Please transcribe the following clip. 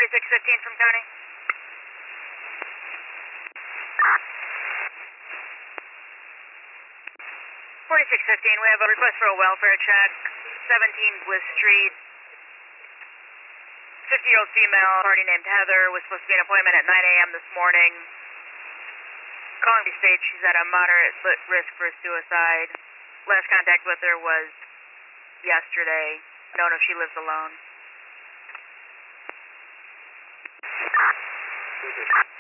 4615 from County. 4615, we have a request for a welfare check. 17 Bliss Street. 50-year-old female, party named Heather, was supposed to be an appointment at 9 a.m. this morning. Calling me states she's at a moderate risk for suicide. Last contact with her was yesterday. Don't know if she lives alone.